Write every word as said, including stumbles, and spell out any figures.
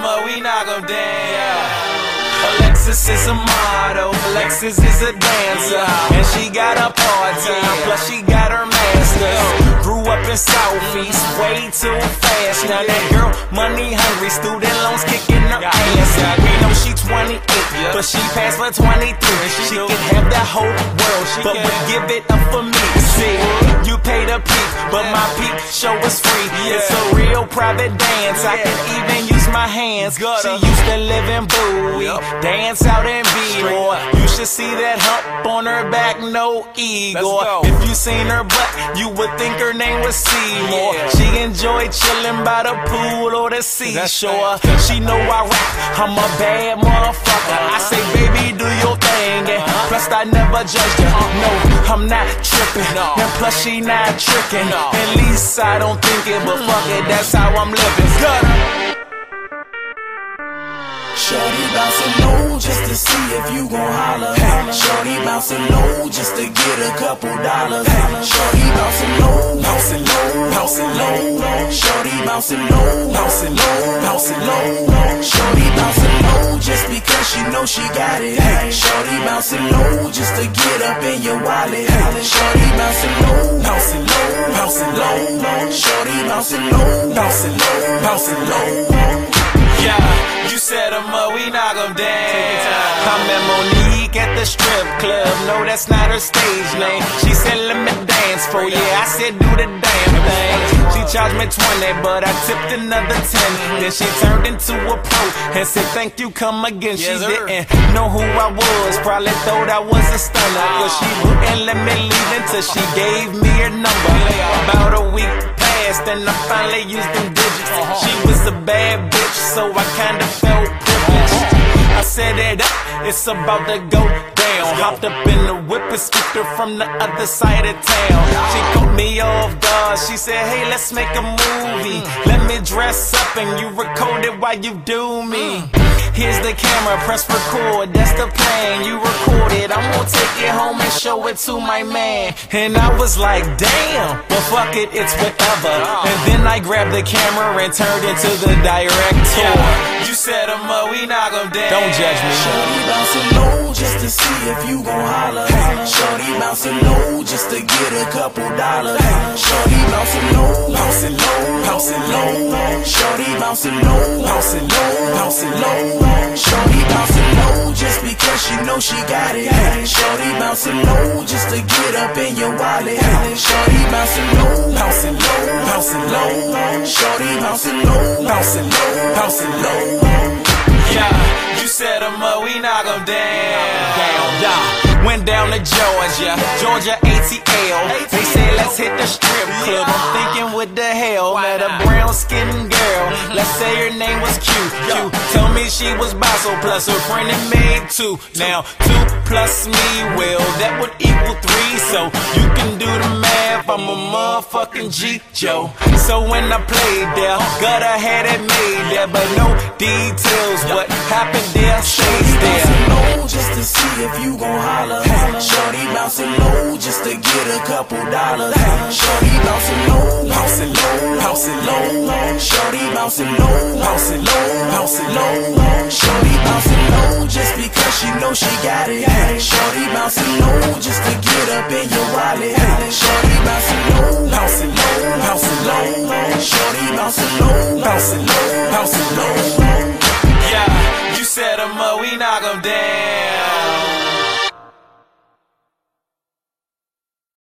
'em, we knock 'em down. Alexis is a model, Alexis is a dancer, and she got a part-time, plus she got her master's. Grew up in Southeast, way too fast. Now that girl money hungry, student loans kicking her ass. We know she twenty-eight, but she passed for twenty-three. She could have the whole world, but would give it up for me. See, you pay the peep, but my peep show is free. It's a real private dance, I can even use my hands. She used to live in Bowie, dance out in B-More. You should see that hump on her back, no Igor. If you seen her butt, you would think her name was Seymour. She enjoy chilling by the pool or the seashore. She know I rap, I'm a bad motherfucker. I say, baby, do your thing, and plus I never judged her. No, I'm not tripping, and plus she not tricking. At least I don't think it, but fuck it, that's how I'm living. Shorty bouncing low just to see if you gon' holler. Shorty bouncing low just to get a couple dollars. Shorty bouncing low, bouncing low, bouncing low. Shorty bouncing low, bouncing low, bouncing low. Shorty bouncing low just because she know she got it. Shorty bouncing low just to get up in your wallet. Shorty bouncing low, bouncing low, bouncing low. Shorty bouncing low, bouncing low, bouncing low. Yeah, you set 'em up, we knock 'em down. I met Monique at the strip club, no that's not her stage name. She said let me dance for you, I said do the damn thing. She charged me twenty, but I tipped another ten. Then she turned into a pro and said thank you, come again. She didn't know who I was, probably thought I was a stunner, cause she wouldn't let me leave until she gave me her number. About a week passed and I finally used them digits. She was a bad bitch, so I kinda felt privileged. I set it up, it's about to go down. Hopped up in the whip and skipped her from the other side of town. She caught me off guard, she said, hey, let's make a movie. Let me dress up and you record it while you do me. Here's the camera, press record, that's the plan. You record it, I'm gonna take it home and show it to my man. And I was like, damn, but fuck it, it's whatever. And then I grabbed the camera and turned into the director. You set 'em up, we knock 'em down. Don't judge me. Shorty bouncing low just to see if you gon' holler. Shorty bouncing low just to get a couple dollars. Shorty bouncing low, bouncing low, bouncing low. Shorty bouncing low, bouncing low, bouncing low. Shorty bouncing low just because she know she got it. Shorty bouncing low just to get up in your wallet. Shorty bouncing low, bouncing low, bouncing low. Shorty bouncing low, bouncing low, bouncing low. Yeah, you set 'em up, we knock 'em down. Down, yeah. Went down to Georgia, Georgia A T L. They said let's hit the strip club. I'm thinking what the hell. Met a brown skinned girl, let's say her name was Q. Q told me she was Basso plus her friend and made two. Now two plus me, well that would equal three. So you can do the math, I'm a motherfucking G, Joe. So when I played there, gotta had it made there, but no details. What happened there stays there. Just to see if you gon' holler. Shorty bouncing low just to get a couple dollars. Shorty bouncing low, bouncing low, bouncing low. Shorty bouncing low, bouncing low, bouncing low. Shorty bouncing low just because she know she got it. Shorty bouncing low just to get up in your wallet. Shorty bouncing low, bouncing low, bouncing low. Shorty bouncing low, bouncing low, bouncing low. Yeah, you set 'em up, we knock 'em down.